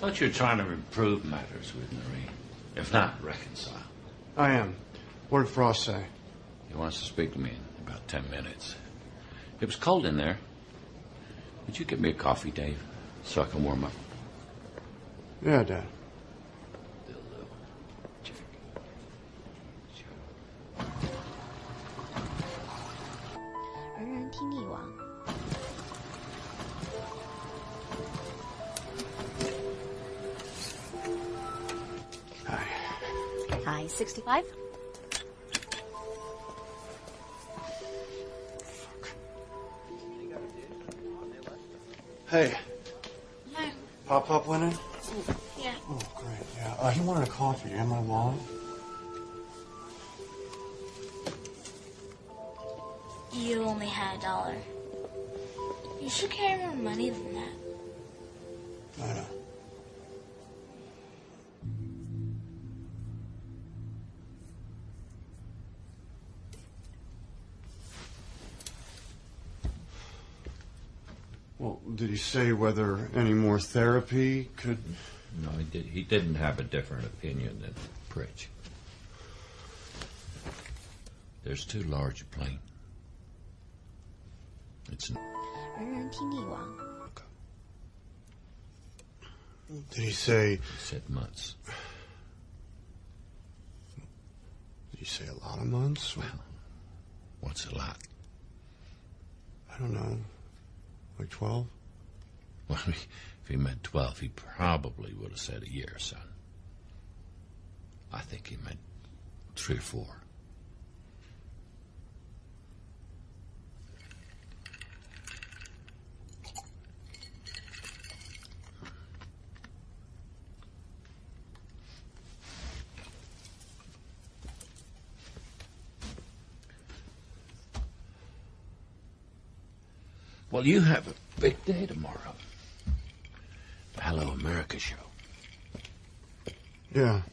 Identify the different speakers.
Speaker 1: Thought you were trying to improve matters with Marie. If not, reconcile.
Speaker 2: I am. What did Frost say?
Speaker 1: He wants to speak to me in about 10 minutes. It was cold in there. Would you get me a coffee, Dave, so I can warm up?
Speaker 2: Yeah, Dad.
Speaker 3: Hi, 65?
Speaker 2: Hey.
Speaker 3: Hi.
Speaker 2: Pop went in?
Speaker 3: Yeah.
Speaker 2: Oh, great, yeah. He wanted a coffee. You have my wallet?
Speaker 3: You only had $1. You should carry more money than that.
Speaker 2: I know. Well, did he say whether any more therapy could...
Speaker 1: No, he didn't have a different opinion than Pritch. There's too large a plane. It's...
Speaker 2: Did he say...
Speaker 1: He said months.
Speaker 2: Did he say a lot of months?
Speaker 1: Well, what's a lot?
Speaker 2: I don't know. Like 12?
Speaker 1: Well, if he meant 12, he probably would have said a year, son. I think he meant 3 or 4. Well, you have a big day tomorrow. The Hello America show.
Speaker 2: Yeah.